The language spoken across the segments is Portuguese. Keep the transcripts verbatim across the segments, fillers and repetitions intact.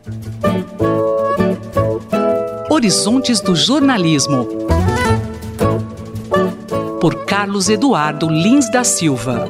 Horizontes do Jornalismo, por Carlos Eduardo Lins da Silva.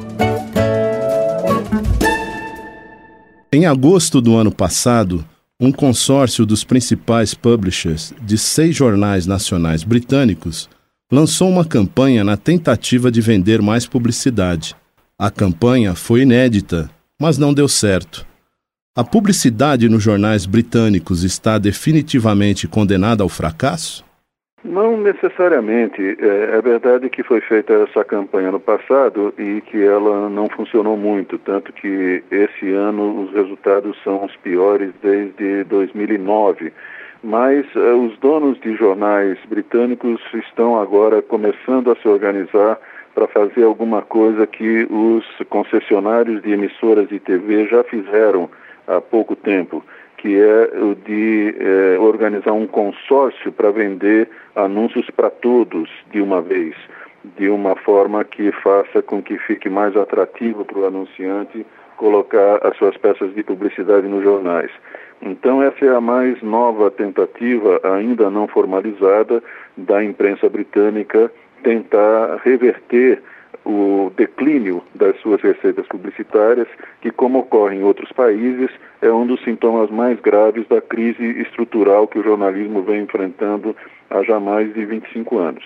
Em agosto do ano passado, um consórcio dos principais publishers de seis jornais nacionais britânicos lançou uma campanha na tentativa de vender mais publicidade. A campanha foi inédita, mas não deu certo. A publicidade nos jornais britânicos está definitivamente condenada ao fracasso? Não necessariamente. É, é verdade que foi feita essa campanha no passado e que ela não funcionou muito, tanto que esse ano os resultados são os piores desde dois mil e nove. Mas é, os donos de jornais britânicos estão agora começando a se organizar para fazer alguma coisa que os concessionários de emissoras de T V já fizeram há pouco tempo, que é o de é, organizar um consórcio para vender anúncios para todos de uma vez, de uma forma que faça com que fique mais atrativo para o anunciante colocar as suas peças de publicidade nos jornais. Então essa é a mais nova tentativa, ainda não formalizada, da imprensa britânica tentar reverter o declínio das suas receitas publicitárias, que, como ocorre em outros países, é um dos sintomas mais graves da crise estrutural que o jornalismo vem enfrentando há já mais de vinte e cinco anos.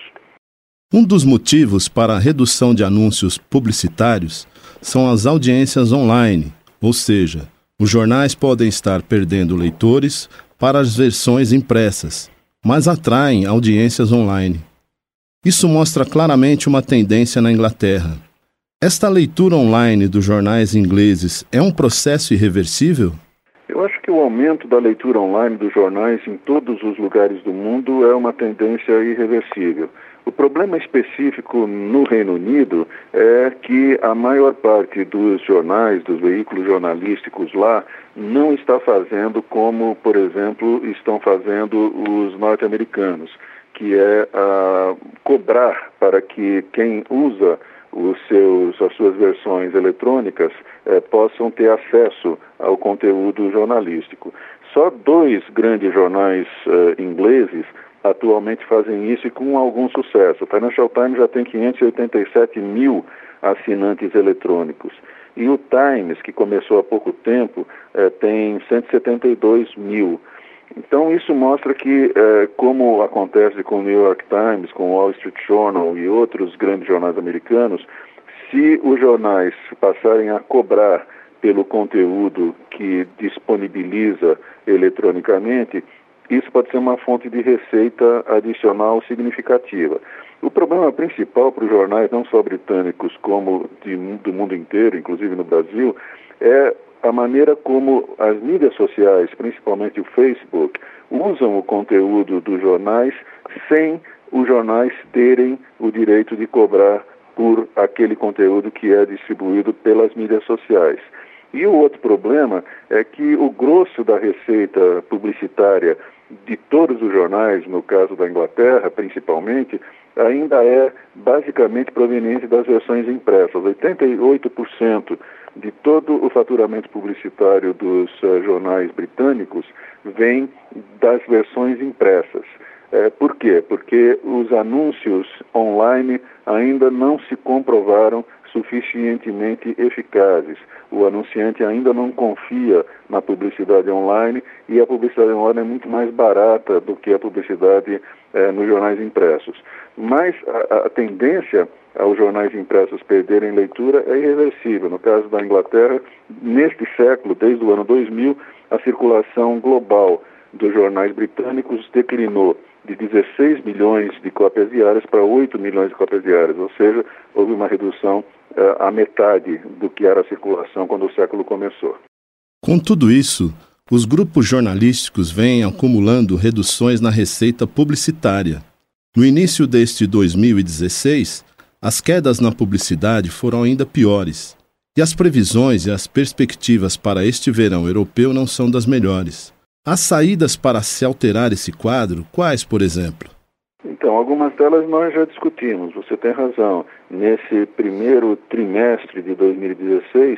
Um dos motivos para a redução de anúncios publicitários são as audiências online, ou seja, os jornais podem estar perdendo leitores para as versões impressas, mas atraem audiências online. Isso mostra claramente uma tendência na Inglaterra. Esta leitura online dos jornais ingleses é um processo irreversível? Eu acho que o aumento da leitura online dos jornais em todos os lugares do mundo é uma tendência irreversível. O problema específico no Reino Unido é que a maior parte dos jornais, dos veículos jornalísticos lá, não está fazendo como, por exemplo, estão fazendo os norte-americanos, que é uh, cobrar para que quem usa os seus, as suas versões eletrônicas eh, possam ter acesso ao conteúdo jornalístico. Só dois grandes jornais uh, ingleses atualmente fazem isso e com algum sucesso. O Financial Times já tem quinhentos e oitenta e sete mil assinantes eletrônicos. E o Times, que começou há pouco tempo, eh, tem cento e setenta e dois mil. Então isso mostra que, eh, como acontece com o New York Times, com o Wall Street Journal e outros grandes jornais americanos, se os jornais passarem a cobrar pelo conteúdo que disponibiliza eletronicamente, isso pode ser uma fonte de receita adicional significativa. O problema principal para os jornais, não só britânicos, como de, do mundo inteiro, inclusive no Brasil, é a maneira como as mídias sociais, principalmente o Facebook, usam o conteúdo dos jornais sem os jornais terem o direito de cobrar por aquele conteúdo que é distribuído pelas mídias sociais. E o outro problema é que o grosso da receita publicitária de todos os jornais, no caso da Inglaterra principalmente, ainda é basicamente proveniente das versões impressas. oitenta e oito por cento de todo o faturamento publicitário dos uh, jornais britânicos vem das versões impressas. É, por quê? Porque os anúncios online ainda não se comprovaram suficientemente eficazes. O anunciante ainda não confia na publicidade online e a publicidade online é muito mais barata do que a publicidade eh, nos jornais impressos. Mas a, a tendência aos jornais impressos perderem leitura é irreversível. No caso da Inglaterra, neste século, desde o ano dois mil, a circulação global dos jornais britânicos declinou de dezesseis milhões de cópias diárias para oito milhões de cópias diárias, ou seja, houve uma redução uh, à metade do que era a circulação quando o século começou. Com tudo isso, os grupos jornalísticos vêm acumulando reduções na receita publicitária. No início deste dois mil e dezesseis, as quedas na publicidade foram ainda piores, e as previsões e as perspectivas para este verão europeu não são das melhores. As saídas para se alterar esse quadro, quais, por exemplo? Então, algumas delas nós já discutimos, você tem razão. Nesse primeiro trimestre de dois mil e dezesseis,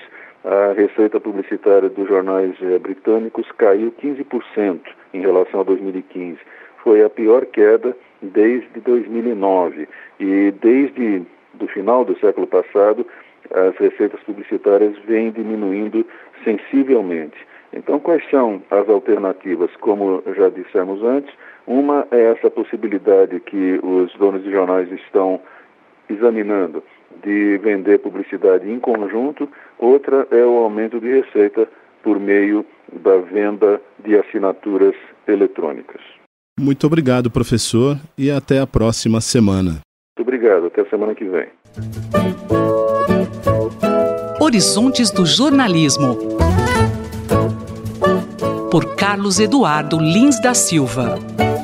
a receita publicitária dos jornais eh, britânicos caiu quinze por cento em relação a dois mil e quinze. Foi a pior queda desde dois mil e nove. E desde o final do século passado, as receitas publicitárias vêm diminuindo sensivelmente. Então, quais são as alternativas? Como já dissemos antes, uma é essa possibilidade que os donos de jornais estão examinando de vender publicidade em conjunto, outra é o aumento de receita por meio da venda de assinaturas eletrônicas. Muito obrigado, professor, e até a próxima semana. Muito obrigado, até a semana que vem. Horizontes do Jornalismo, por Carlos Eduardo Lins da Silva.